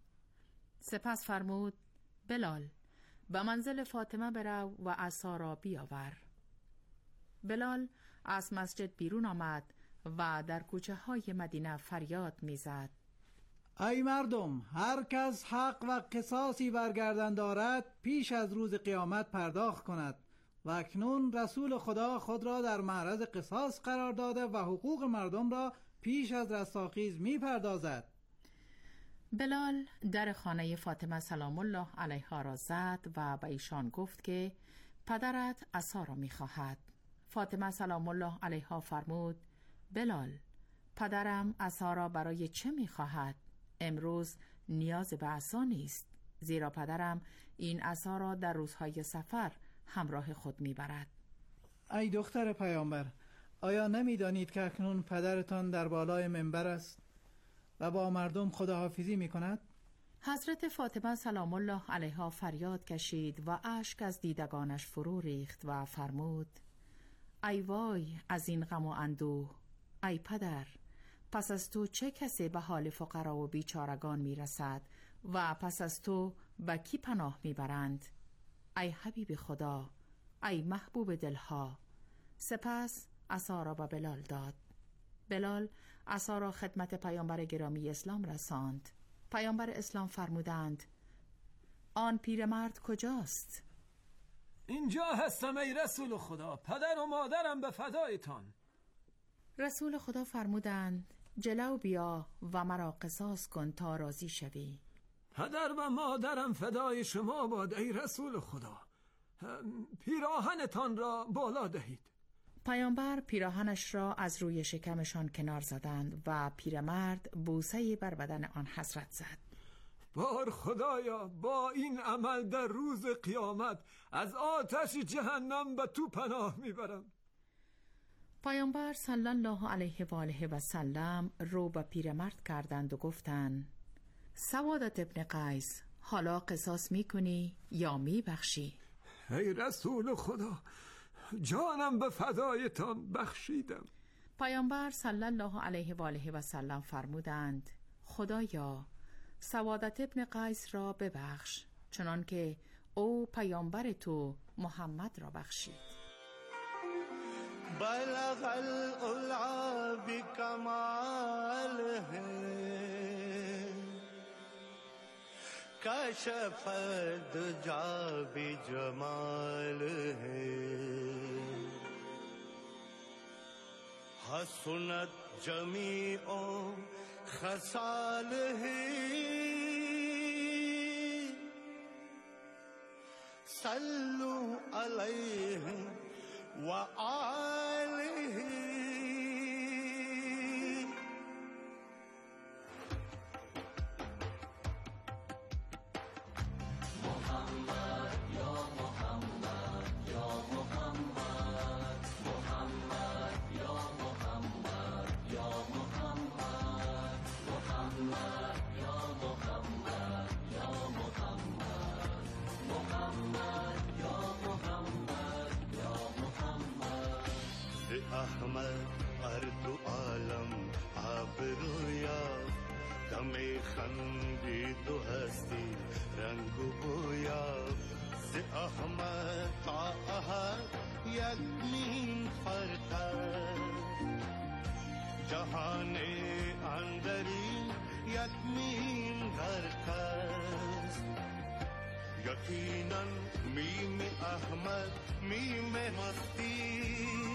سپس فرمود: بلال، به منزل فاطمه برو و عصا را بیاور. بلال از مسجد بیرون آمد و در کوچه های مدینه فریاد میزد: ای مردم، هر کس حق و قصاصی برگردن دارد پیش از روز قیامت پرداخت کند و اکنون رسول خدا خود را در معرض قصاص قرار داده و حقوق مردم را پیش از رستاخیز می پردازد. بلال در خانه فاطمه سلام الله علیها را زد و به ایشان گفت که پدرت عصا را می خواهد. فاطمه سلام الله علیها فرمود: بلال، پدرم عصا را برای چه می خواهد؟ امروز نیاز به عصا نیست، زیرا پدرم این عصا را در روزهای سفر همراه خود می برد. ای دختر پیامبر، آیا نمی دانید که اکنون پدرتان در بالای منبر است و با مردم خداحافظی می کند؟ حضرت فاطمه سلام الله علیها فریاد کشید و اشک از دیدگانش فرو ریخت و فرمود: ای وای از این غم و اندوه. ای پدر، پس از تو چه کسی به حال فقرا و بیچارگان می رسد و پس از تو به کی پناه می برند؟ ای حبیب خدا، ای محبوب دلها. سپس عصا را به بلال داد. بلال عصا را خدمت پیامبر گرامی اسلام رساند. پیامبر اسلام فرمودند: آن پیرمرد کجاست؟ اینجا هستم ای رسول خدا، پدر و مادرم به فدایتان. رسول خدا فرمودند: جلو بیا و مرا قصاص کن تا راضی شوی. پدر و مادرم فدای شما باد ای رسول خدا. پیراهنتان را بالا دهید. پیامبر پیراهنش را از روی شکمشان کنار زدند و پیرمرد بوسه‌ای بر بدن آن حضرت زد. بار خدایا، با این عمل در روز قیامت از آتش جهنم به تو پناه میبرم. پیامبر صلی الله علیه و آله و سلم رو به پیرمرد کردند و گفتند: سوادت ابن قیس، حالا قصاص میکنی یا میبخشی؟ ای رسول خدا، جانم به فدایتان بخشیدم. پیامبر صلی الله علیه و آله و سلم فرمودند: خدایا، سوادت ابن قیس را ببخش، چنان که او پیامبر تو محمد را بخشید. بلغ العلا بکماله کشف الدجا بجماله حسنت جمیع خصاله صلوا علیه و آله. احمد ارد عالم آبرویا دم خندید و هستی رنگ و بویا ز احمد تا احد یک مین فرق جهان اندری یک مین غرق است. یقینا میم احمد میم مستی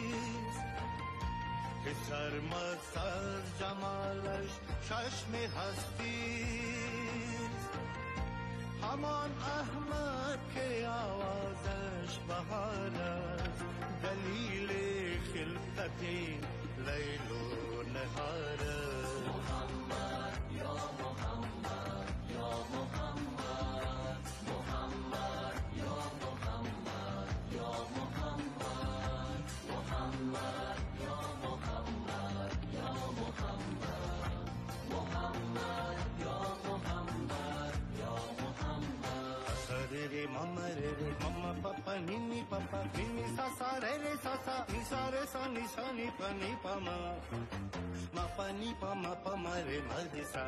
که سرمست از جمالش چشم هستیست. همان احمد که آوازش بهار است، دلیل خلقت لیل و نهار است. محمد یا محمد یا محمد، محمد یا محمد یا محمد، محمد mama re re mama papa ni ni papa ni ni sa sa re re sa sa ni sa re sa ni sa ni pa ni pa ma ma pa ni pa ma pa ma re ma di sa.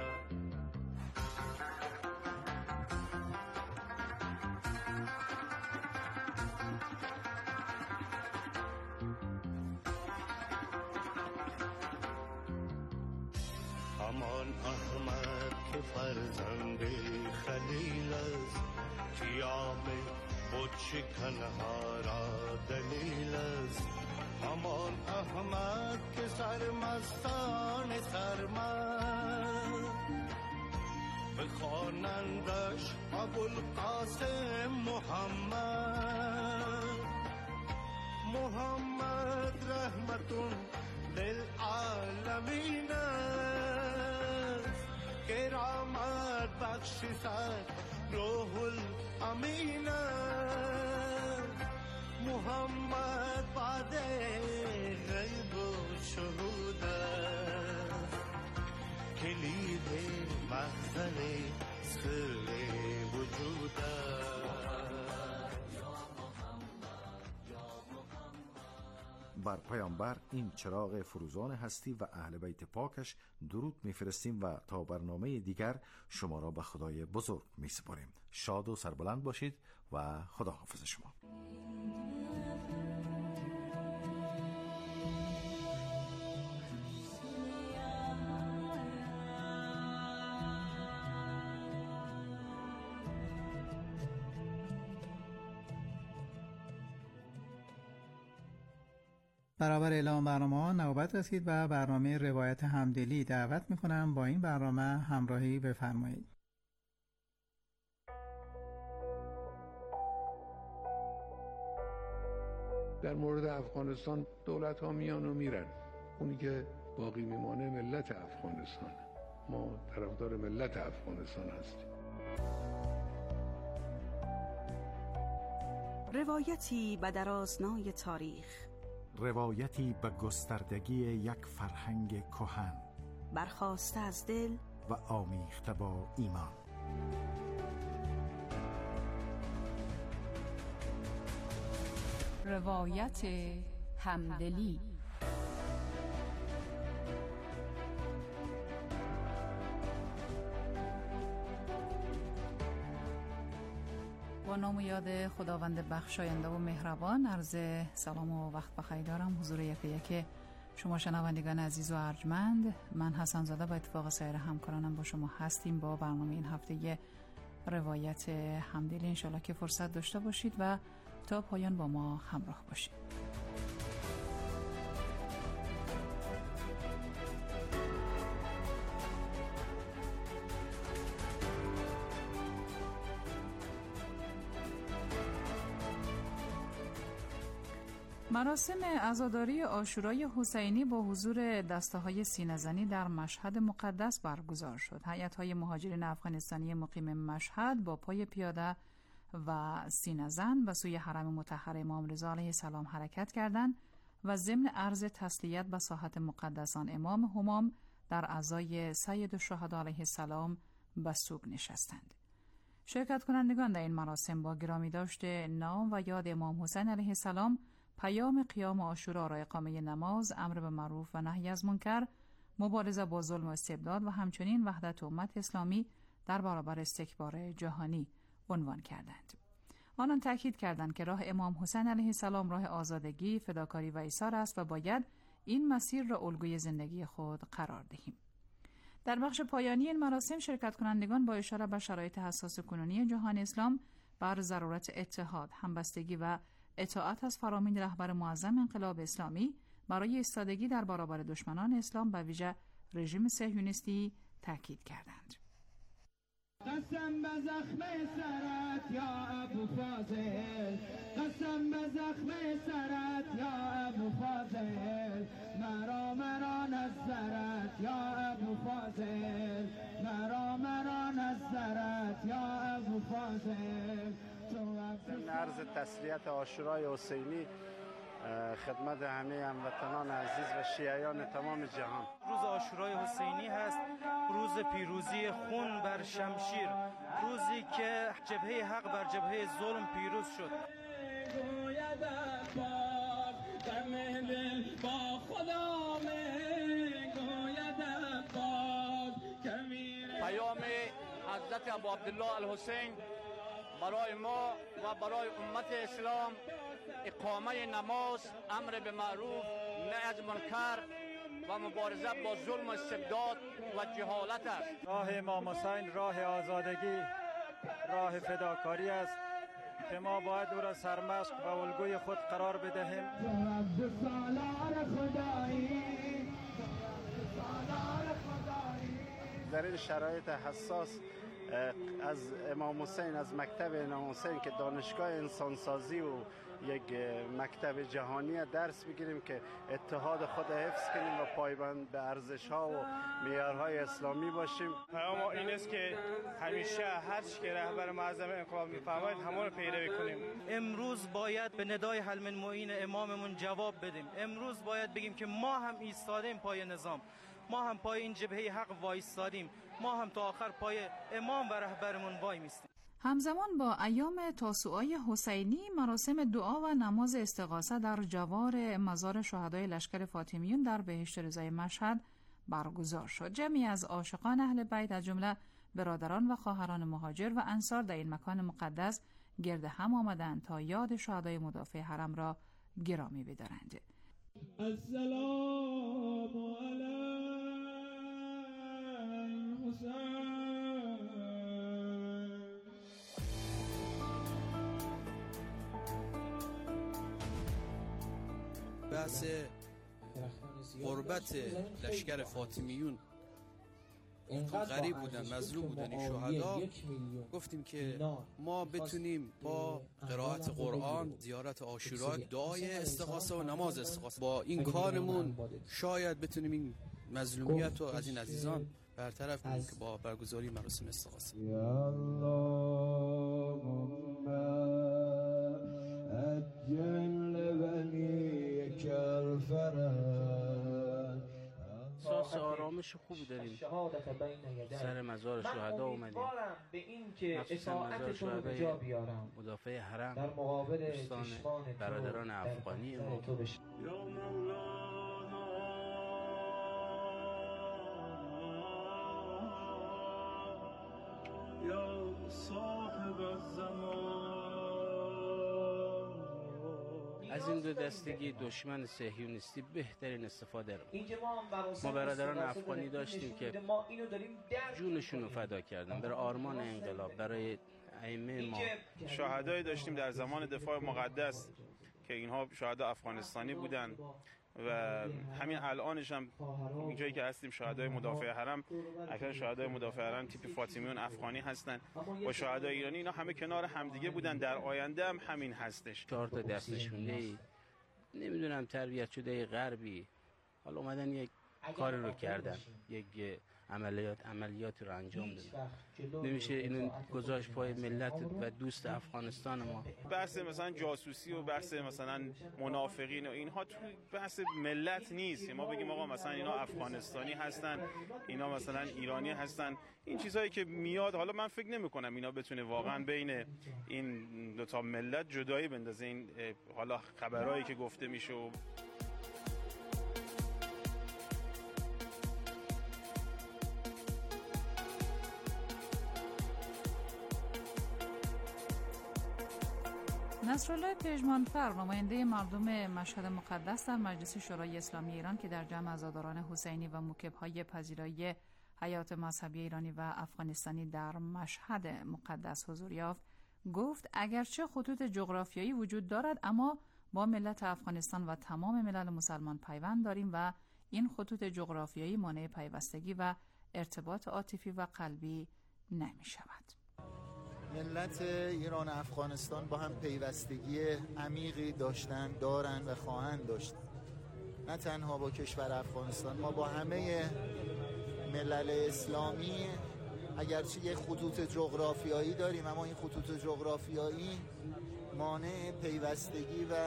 همان احمد که فرزند خلیل است، قیام بود شکنها را دلیل است. همان احمد که سرمستان سرمست بخوانندش ابوالقاسم محمد. محمد رحمتون للعالمین است، کرامت بخشی سر روح الامین است. محمد بعد غیب و شهود است، کلید مخزن سر وجود است. بر پیامبر این چراغ فروزان هستی و اهل بیت پاکش درود میفرستیم و تا برنامه دیگر شما را به خدای بزرگ میسپاریم. شاد و سربلند باشید و خدا حافظ شما. برابر اعلام برنامه نوبت رسید و برنامه روایت همدلی. دعوت میکنم با این برنامه همراهی بفرمایید. در مورد افغانستان دولت ها میان و میرن، اونی که باقی میمانه ملت افغانستان. ما طرفدار ملت افغانستان هستیم. روایتی به درازنای تاریخ، روایتی به گستردگی یک فرهنگ کهن، برخاسته از دل و آمیخته با ایمان. روایت همدلی. با نام و یاد خداوند بخشاینده و مهربان، عرض سلام و وقت بخیر دارم حضور یک یک شما شنوندگان عزیز و ارجمند. من حسن زاده با اتفاق سایر همکارانم با شما هستیم با برنامه این هفته روایت همدلی. انشالله که فرصت داشته باشید و تا پایان با ما همراه باشید. مراسم عزاداری عاشورای حسینی با حضور دسته‌های سینه‌زنی در مشهد مقدس برگزار شد. هیئت‌های مهاجرین افغانستانی مقیم مشهد با پای پیاده و سینه‌زن به سوی حرم مطهر امام رضا علیه السلام حرکت کردند و ضمن عرض تسلیت به ساحت مقدسان امام همام در عزای سید الشهدا علیه السلام به سوگ نشستند. شرکت کنندگان در این مراسم با گرامی داشته نام و یاد امام حسین علیه السلام، پیام قیام عاشورا را اقامه نماز، امر به معروف و نهی از منکر، مبارزه با ظلم و استبداد و همچنین وحدت امت اسلامی در برابر استکبار جهانی عنوان کردند. آنان تاکید کردند که راه امام حسین علیه السلام راه آزادگی، فداکاری و ایثار است و باید این مسیر را الگوی زندگی خود قرار دهیم. در بخش پایانی این مراسم شرکت کنندگان با اشاره به شرایط حساس کنونی جهان اسلام بر ضرورت اتحاد، همبستگی و اطاعت از فرامین رهبر معظم انقلاب اسلامی برای ایستادگی در برابر دشمنان اسلام به ویژه رژیم صهیونیستی تاکید کردند. قسم به زخم سرت یا ابو فاضل، قسم به زخم سرت یا ابو فاضل، مرا مرا نظرت یا ابو فاضل، مرا مرا نظرت یا ابو فاضل. ضمن عرض تسلیت عاشورای حسینی خدمت همه هموطنان عزیز و شیعیان تمام جهان. روز عاشورای حسینی هست، روز پیروزی خون بر شمشیر، روزی که جبهه حق بر جبهه ظلم پیروز شد. پیام حضرت ابو عبدالله الحسین برای ما و برای امت اسلام اقامه نماز، امر به معروف، نهی از منکر و مبارزه با ظلم و استبداد و جهالت است. راه امام حسین راه آزادگی، راه فداکاری است که ما باید او را سرمشق و الگوی خود قرار بدهیم. در این شرایط حساس از امام حسین، از مکتب امام حسین که دانشگاه انسانسازی و یک مکتب جهانی درس بگیریم که اتحاد خود حفظ کنیم و پایبند به ارزش‌ها و معیارهای اسلامی باشیم. پیام ما این است که همیشه هر چی که رهبر معظم انقلاب می‌فرماید همون رو پیروی کنیم. امروز باید به ندای حل من معین اماممون جواب بدیم. امروز باید بگیم که ما هم ایستادیم پای نظام، ما هم پای این جبهه حق وایستادیم، ما هم تا آخر پای امام و رهبرمون وای میستیم. همزمان با ایام تاسوعای حسینی، مراسم دعا و نماز استغاثه در جوار مزار شهدای لشکر فاطمیون در بهشت رضای مشهد برگزار شد. جمعی از عاشقان اهل بیت از جمله برادران و خواهران مهاجر و انصار در این مکان مقدس گرد هم آمدند تا یاد شهدای مدافع حرم را گرامی بدارند. السلام علی حسین. بحث قربت لشکر فاطمیون غریب بودن، مظلوم بودن این شهدا، گفتیم که ما بتونیم با قرائت قرآن، زیارت عاشورا، دعای استغاثه و نماز استغاثه، با این کارمون شاید بتونیم این مظلومیت رو از این عزیزان برطرف کنیم که با برگزاری مراسم استغاثه. احساس آرامش خوبی داریم. سر مزار شهدا اومدیم، مخصوصا مزار شهدای مدافع حرم، دوستان برادران افغانی ما. یا صاحب الزمان. از این دو دستگی دشمن صهیونیستی بهترین استفاده رو ما برادران افغانی داشتیم که جونشون رو فدا کردن برای آرمان انقلاب، برای ائمه ما. شهدایی داشتیم در زمان دفاع مقدس که اینها شهدا افغانستانی بودن و همین الانش هم اینجایی که هستیم شهدای مدافع حرم، اکثر شهدای مدافع حرم تیپ فاطمیون افغانی هستن و شهدای ایرانی، اینا همه کنار همدیگه بودن، در آینده هم همین هستش. چهار تا دستشونه نمیدونم تربیت شده غربی حالا اومدن یک کار رو کردن، یک عملیات عملیات رو انجام دادن. نمیشه اینو گذاشت پای ملت و دوست افغانستان ما. بحث مثلا جاسوسی و بحث مثلا منافقین و اینها تو بحث ملت نیست. ما بگیم آقا مثلا اینا افغانستانی هستن، اینا مثلا ایرانی هستن، این چیزایی که میاد، حالا من فکر نمی کنم اینا بتونه واقعا بین این دو تا ملت جدایی بندازه. این حالا خبرایی که گفته میشه و نصرالله پژمانفر، نماینده مردم مشهد مقدس در مجلس شورای اسلامی ایران که در جمع عزاداران حسینی و موکب‌های پذیرایی حیات مذهبی ایرانی و افغانستانی در مشهد مقدس حضور یافت، گفت اگرچه خطوط جغرافیایی وجود دارد اما با ملت افغانستان و تمام ملل مسلمان پیوند داریم و این خطوط جغرافیایی مانع پیوستگی و ارتباط عاطفی و قلبی نمی شود. ملت ایران و افغانستان با هم پیوستگی عمیقی داشتن، دارن و خواهند داشت. نه تنها با کشور افغانستان، ما با همه ملل اسلامی اگرچه یک خطوط جغرافیایی داریم اما این خطوط جغرافیایی مانع پیوستگی و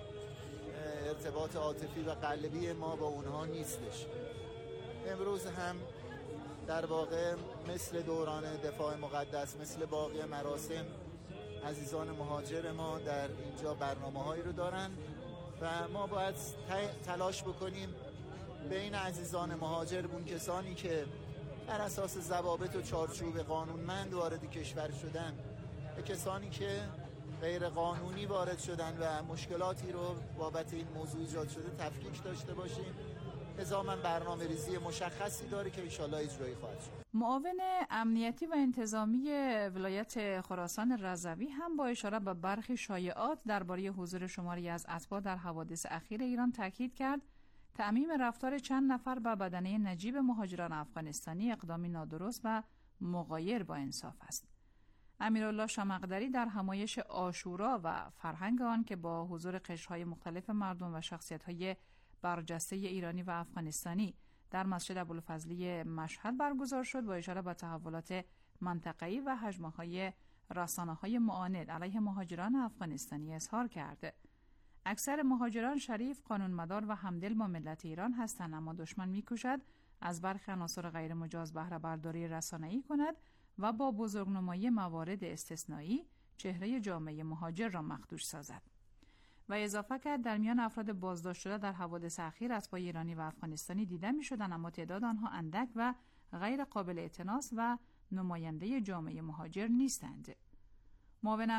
ارتباط عاطفی و قلبی ما با اونها نیستش. امروز هم در واقع مثل دوران دفاع مقدس، مثل باقی مراسم، عزیزان مهاجر ما در اینجا برنامه‌هایی رو دارن و ما باید تلاش بکنیم بین عزیزان مهاجر، اون کسانی که بر اساس ضوابط و چارچوب قانونمند وارد کشور شدن و کسانی که غیر قانونی وارد شدن و مشکلاتی رو بابت این موضوع ایجاد شده تفکیک داشته باشیم. نظام برنامه ریزی مشخصی داره که انشالله اجرایی خواهد شد. معاون امنیتی و انتظامی ولایت خراسان رضوی هم با اشاره به برخی شایعات درباره حضور شماری از اتباع در حوادث اخیر ایران تاکید کرد تعمیم رفتار چند نفر به بدنه نجیب مهاجران افغانستانی اقدامی نادرست و مغایر با انصاف است. امیرالله شمقدری در همایش عاشورا و فرهنگ آن که با حضور قشرهای مختلف مردم و شخصیت‌های برجسته ایرانی و افغانستانی در مسجد ابوالفضلی مشهد برگزار شد، با اشاره به تحولات منطقه‌ای و هجمه‌های رسانه‌های معاند علیه مهاجران افغانستانی اظهار کرد. اکثر مهاجران شریف، قانونمدار و همدل با ملت ایران هستند، اما دشمن می‌کوشد از برخی عناصر غیر مجاز بهره برداری رسانه‌ای کند و با بزرگنمایی موارد استثنایی چهره جامعه مهاجر را مخدوش سازد. و اضافه کرد در میان افراد بازداشت شده در حوادث اخیر اتباع ایرانی و افغانستانی دیده می‌شدند، اما تعداد آنها اندک و غیر قابل اعتناس و نماینده جامعه مهاجر نیستند. معاون